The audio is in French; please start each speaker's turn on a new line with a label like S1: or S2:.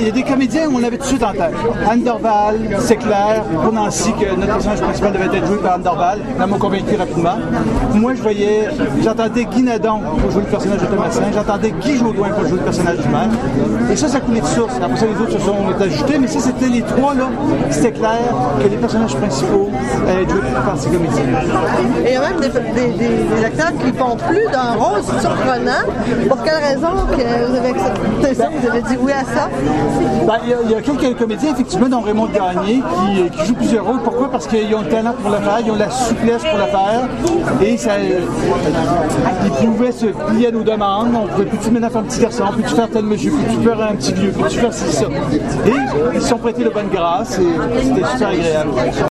S1: y a des comédiens où on avait tout de suite en tête. Anne Dorval, c'est clair, pour Nancy, que notre personnage principal devait être joué par Anne Dorval. Elle m'a convaincu rapidement. Moi, j'entendais Guy Nadon pour jouer le personnage de Thomasin, j'entendais Guy Jodoin pour jouer le personnage du maire. Et ça coulait de source. Après ça, les autres se sont ajoutés, mais ça, c'était les trois, là. C'était clair que les personnages principaux allaient être joués par ces comédiens.
S2: Et il y a même des acteurs qui font plus d'un rôle surprenant. Pour quelle raison que vous avez accepté ça? Vous avez dit oui à ça?
S1: Il y a quelques comédiens, effectivement, dont Raymond Gagné, qui jouent plusieurs rôles. Pourquoi? Parce qu'ils ont le talent pour le faire, ils ont la souplesse pour le faire. Et ça, ils pouvaient se plier à nos demandes. On pouvait plus-tu maintenant faire un petit garçon, peux-tu faire tel monsieur, peux-tu faire un petit vieux, peux-tu faire ça. Et ils se sont prêtés de bonne grâce et c'était super agréable.